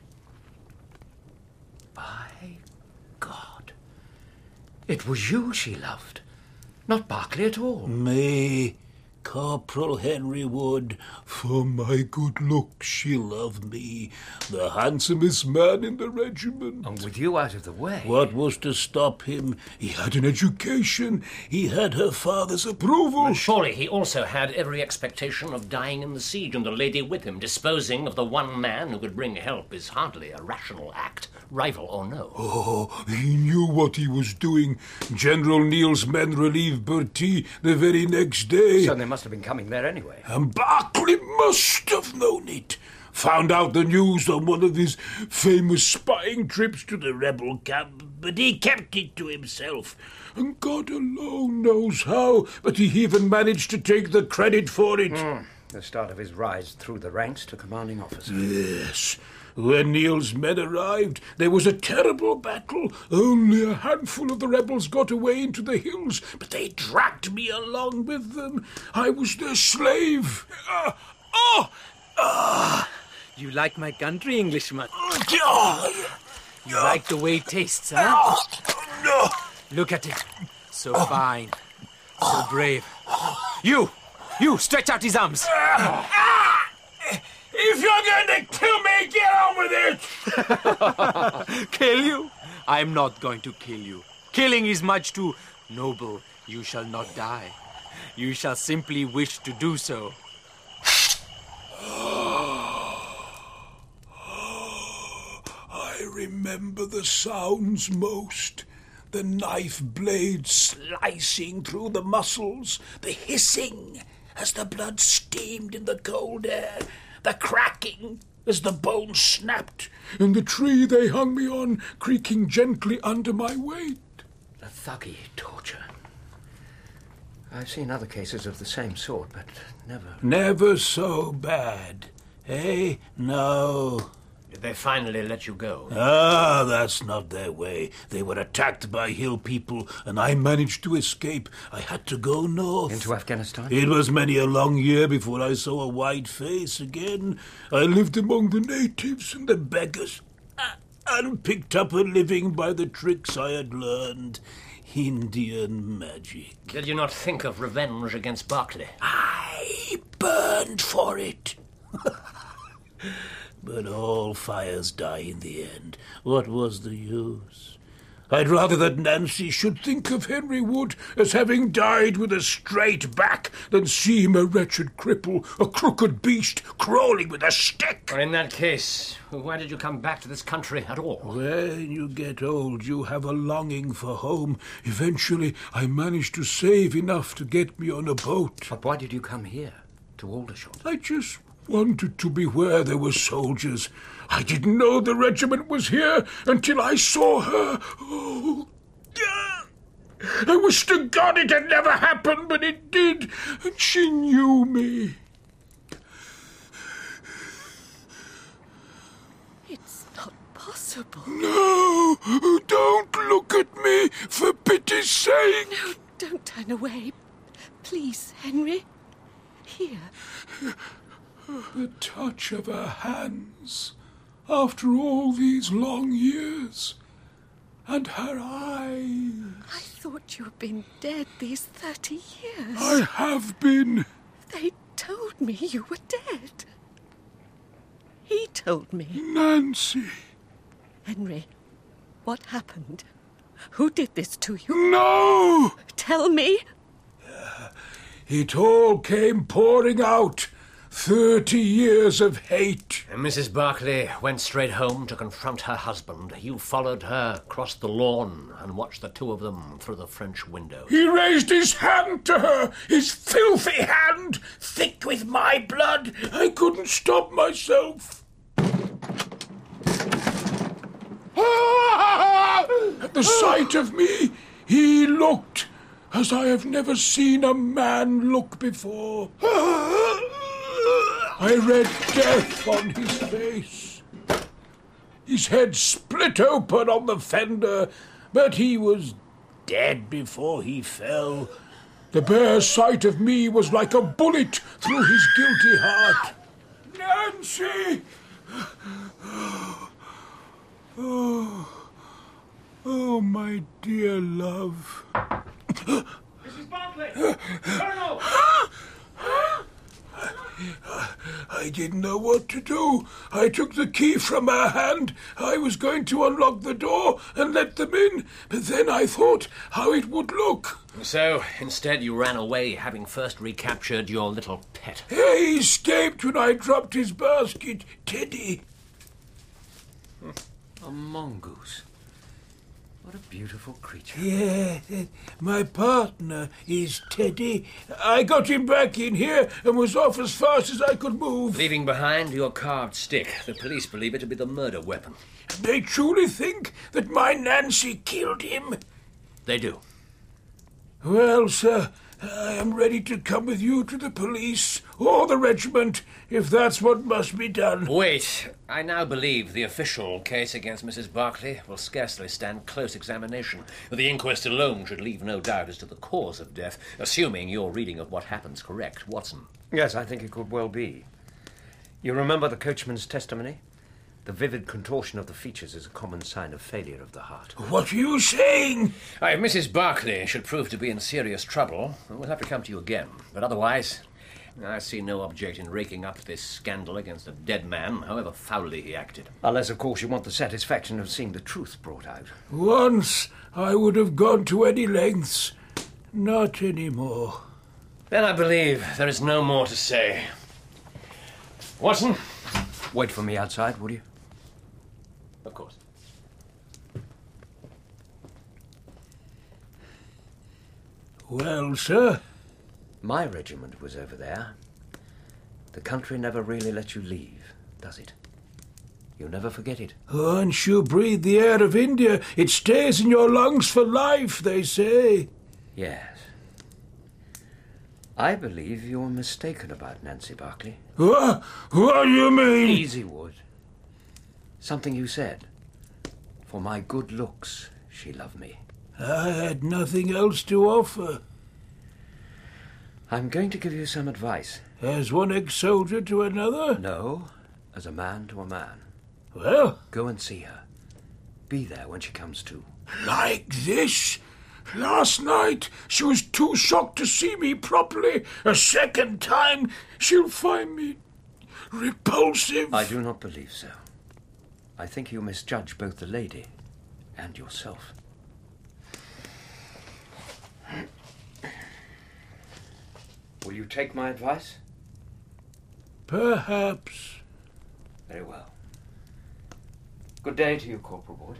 By God. It was you she loved, not Berkeley at all. Me, Corporal Henry Wood. For my good looks she loved me, the handsomest man in the regiment. And with you out of the way. What was to stop him? He had an education. He had her father's approval. And surely he also had every expectation of dying in the siege, and the lady with him. Disposing of the one man who could bring help is hardly a rational act, rival or no. Oh, he knew what he was doing. General Neil's men relieved Bertie the very next day. So they must have been coming there anyway. And Berkeley must have known it. Found out the news on one of his famous spying trips to the rebel camp, but he kept it to himself. And God alone knows how, but he even managed to take the credit for it. Mm, the start of his rise through the ranks to commanding officer. Yes. When Neil's men arrived, there was a terrible battle. Only a handful of the rebels got away into the hills, but they dragged me along with them. I was their slave. Uh, oh! Uh, you like my country, Englishman? Uh, you like the way it tastes, huh? No. Look at it. So fine. So brave. You! You! Stretch out his arms! Uh, If you're going to kill me, get on with it! Kill you? I'm not going to kill you. Killing is much too noble. You shall not die. You shall simply wish to do so. I remember the sounds most. The knife blade slicing through the muscles, the hissing as the blood steamed in the cold air, the cracking as the bones snapped, and the tree they hung me on creaking gently under my weight. The thuggy torture. I've seen other cases of the same sort, but never... Never so bad. Eh? No. Did they finally let you go? Ah, that's not their way. They were attacked by hill people, and I managed to escape. I had to go north. Into Afghanistan? It was many a long year before I saw a white face again. I lived among the natives and the beggars, and picked up a living by the tricks I had learned. Indian magic. Did you not think of revenge against Berkeley? I burned for it. But all fires die in the end. What was the use? I'd rather that Nancy should think of Henry Wood as having died with a straight back than see him a wretched cripple, a crooked beast, crawling with a stick. Well, in that case, why did you come back to this country at all? When you get old, you have a longing for home. Eventually, I managed to save enough to get me on a boat. But why did you come here, to Aldershot? I just wanted to be where there were soldiers. I didn't know the regiment was here until I saw her. Oh, I wish to God it had never happened, but it did, and she knew me. It's not possible. No, don't look at me, for pity's sake. No, don't turn away. Please, Henry. Here. The touch of her hands, after all these long years, and her eyes. I thought you had been dead these thirty years. I have been. They told me you were dead. He told me. Nancy. Henry, what happened? Who did this to you? No! Tell me. Uh, it all came pouring out. Thirty years of hate. And Missus Berkeley went straight home to confront her husband. You followed her, crossed the lawn, and watched the two of them through the French window. He raised his hand to her, his filthy hand, thick with my blood. I couldn't stop myself. At the sight of me, he looked as I have never seen a man look before. I read death on his face. His head split open on the fender, but he was dead before he fell. The bare sight of me was like a bullet through his guilty heart. Nancy! Oh, oh, my dear love. Missus Barclay! Colonel! I didn't know what to do. I took the key from her hand. I was going to unlock the door and let them in, but then I thought how it would look. So, instead you ran away, having first recaptured your little pet. He escaped when I dropped his basket, Teddy. A mongoose. What a beautiful creature. Yeah, my partner is Teddy. I got him back in here and was off as fast as I could move. Leaving behind your carved stick. The police believe it to be the murder weapon. They truly think that my Nancy killed him? They do. Well, sir, I am ready to come with you to the police or the regiment, if that's what must be done. Wait. I now believe the official case against Missus Barclay will scarcely stand close examination. The inquest alone should leave no doubt as to the cause of death, assuming your reading of what happens correct, Watson. Yes, I think it could well be. You remember the coachman's testimony? The vivid contortion of the features is a common sign of failure of the heart. What are you saying? If Missus Barclay should prove to be in serious trouble, we'll have to come to you again. But otherwise, I see no object in raking up this scandal against a dead man, however foully he acted. Unless, of course, you want the satisfaction of seeing the truth brought out. Once I would have gone to any lengths. Not anymore. Then I believe there is no more to say. Watson? Wait for me outside, will you? Of course. Well, sir? My regiment was over there. The country never really lets you leave, does it? You'll never forget it. Once you breathe the air of India, it stays in your lungs for life, they say. Yes. I believe you're mistaken about Nancy Barclay. What? What do you mean? Easy, Wood. Something you said. For my good looks, she loved me. I had nothing else to offer. I'm going to give you some advice. As one ex-soldier to another? No, as a man to a man. Well? Go and see her. Be there when she comes to. Like this? Last night, she was too shocked to see me properly. A second time, she'll find me repulsive. I do not believe so. I think you misjudge both the lady and yourself. Will you take my advice? Perhaps. Very well. Good day to you, Corporal Ward.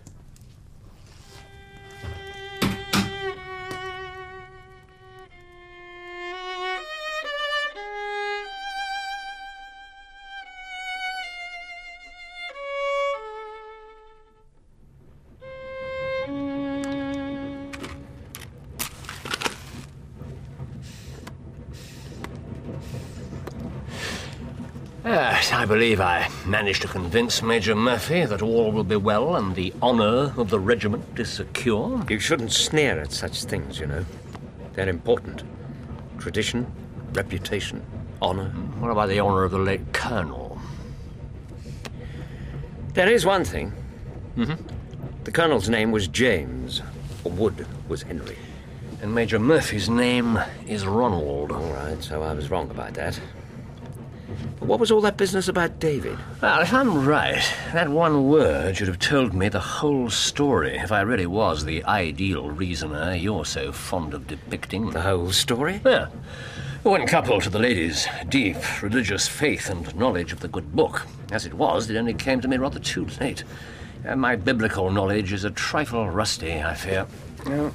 Yes, I believe I managed to convince Major Murphy that all will be well and the honour of the regiment is secure. You shouldn't sneer at such things, you know. They're important. Tradition, reputation, honour. What about the honour of the late Colonel? There is one thing. Mm-hmm. The Colonel's name was James. Wood was Henry. And Major Murphy's name is Ronald. All right, so I was wrong about that. But what was all that business about David? Well, if I'm right, that one word should have told me the whole story, if I really was the ideal reasoner you're so fond of depicting. The whole story? Yeah. When coupled to the lady's deep religious faith and knowledge of the good book. As it was, it only came to me rather too late. And my biblical knowledge is a trifle rusty, I fear. Well,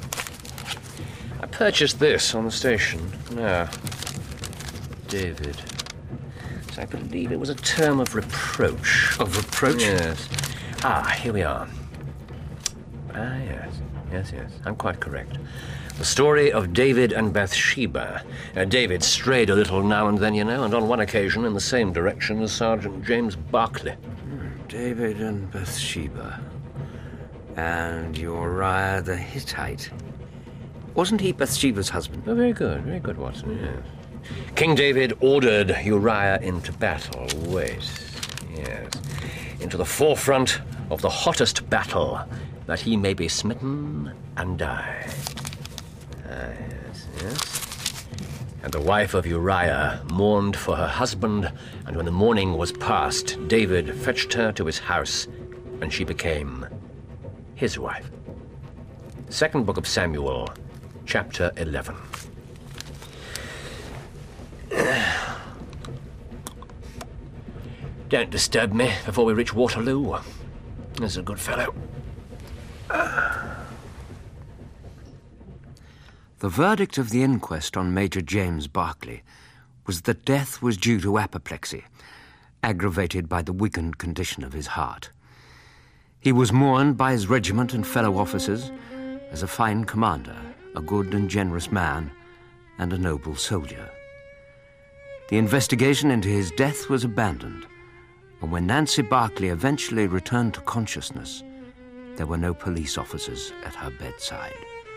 I purchased this on the station. Now, David. I believe it was a term of reproach. Of reproach? Yes. Ah, here we are. Ah, yes. Yes, yes. I'm quite correct. The story of David and Bathsheba. Uh, David strayed a little now and then, you know, and on one occasion in the same direction as Sergeant James Barclay. Hmm, David and Bathsheba. And Uriah the Hittite. Wasn't he Bathsheba's husband? Oh, very good, very good, Watson, yes. King David ordered Uriah into battle. Wait, yes. Into the forefront of the hottest battle, that he may be smitten and die. Ah, yes, yes. And the wife of Uriah mourned for her husband, and when the mourning was past, David fetched her to his house, and she became his wife. Second book of Samuel, chapter eleven. Don't disturb me before we reach Waterloo. This is a good fellow. The verdict of the inquest on Major James Barclay was that death was due to apoplexy, aggravated by the weakened condition of his heart. He was mourned by his regiment and fellow officers as a fine commander, a good and generous man, and a noble soldier. The investigation into his death was abandoned, and when Nancy Barclay eventually returned to consciousness, there were no police officers at her bedside.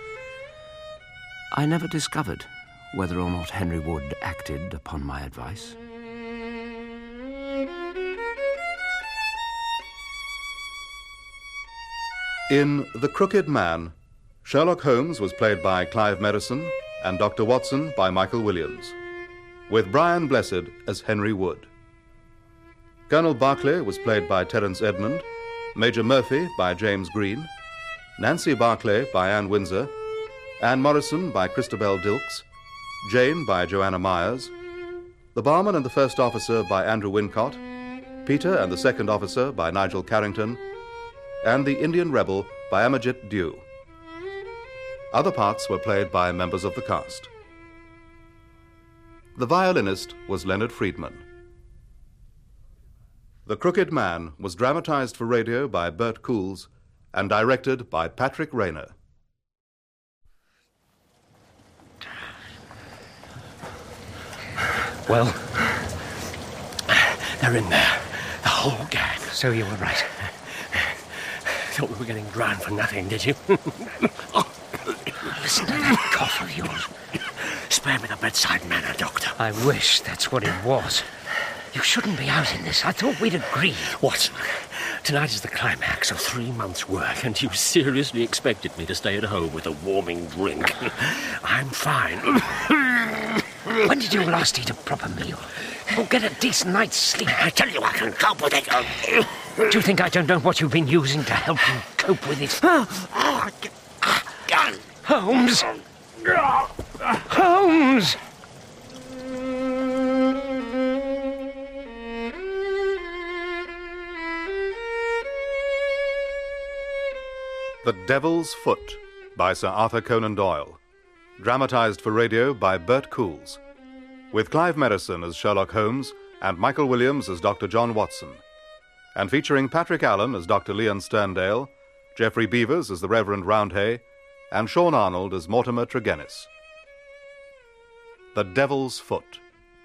I never discovered whether or not Henry Wood acted upon my advice. In The Crooked Man, Sherlock Holmes was played by Clive Merrison and Doctor Watson by Michael Williams, with Brian Blessed as Henry Wood. Colonel Barclay was played by Terence Edmund, Major Murphy by James Green, Nancy Barclay by Anne Windsor, Anne Morrison by Christabel Dilks, Jane by Joanna Myers, the barman and the first officer by Andrew Wincott, Peter and the second officer by Nigel Carrington, and the Indian rebel by Amajit Dew. Other parts were played by members of the cast. The violinist was Leonard Friedman. The Crooked Man was dramatized for radio by Bert Coules and directed by Patrick Rayner. Well, they're in there, the whole gang. So you were right. Thought we were getting drowned for nothing, did you? Listen to that cough of yours. Spare me the bedside manner, Doctor. I wish that's what it was. You shouldn't be out in this. I thought we'd agreed. Watson, tonight is the climax of three months' work, and you seriously expected me to stay at home with a warming drink. I'm fine. When did you last eat a proper meal? Or get a decent night's sleep? I tell you I can cope with it. Do you think I don't know what you've been using to help you cope with it? Holmes! Holmes! The Devil's Foot by Sir Arthur Conan Doyle, dramatized for radio by Bert Coules, with Clive Merrison as Sherlock Holmes and Michael Williams as Doctor John Watson, and featuring Patrick Allen as Doctor Leon Sterndale, Geoffrey Beavers as the Reverend Roundhay, and Sean Arnold as Mortimer Tregennis. The Devil's Foot.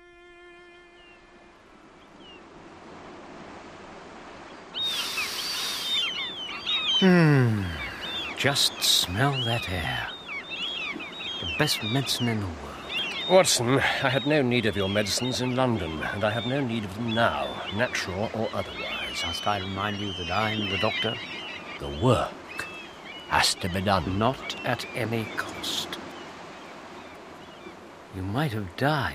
Hmm. Just smell that air. The best medicine in the world. Watson, I had no need of your medicines in London, and I have no need of them now, natural or otherwise. Must I remind you that I'm the doctor? The work has to be done. Not at any cost. You might have died,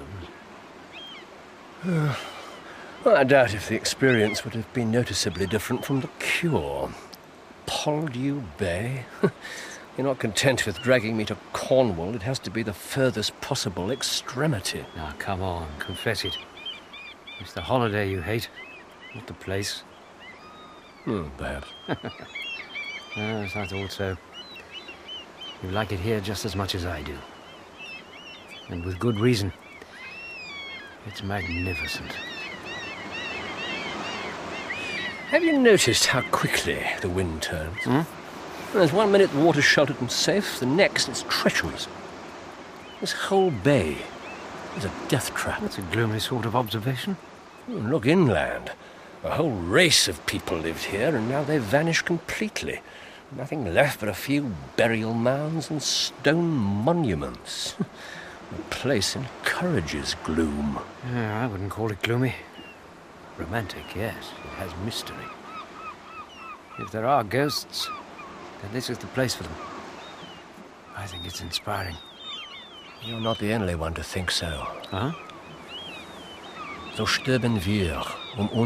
Holmes. Well, I doubt if the experience would have been noticeably different from the cure. Poldhu Bay? You're not content with dragging me to Cornwall. It has to be the furthest possible extremity. Now, come on, confess it. It's the holiday you hate, not the place. Hmm, perhaps. Yes, I thought so. You like it here just as much as I do. And with good reason. It's magnificent. Have you noticed how quickly the wind turns? Hmm? There's one minute the water's sheltered and safe, the next it's treacherous. This whole bay is a death trap. That's a gloomy sort of observation. Look inland. A whole race of people lived here, and now they've vanished completely. Nothing left but a few burial mounds and stone monuments. The place encourages gloom. Yeah, I wouldn't call it gloomy. Romantic, yes. It has mystery. If there are ghosts, then this is the place for them. I think it's inspiring. You're not the only one to think so. Huh? So sterben wir, um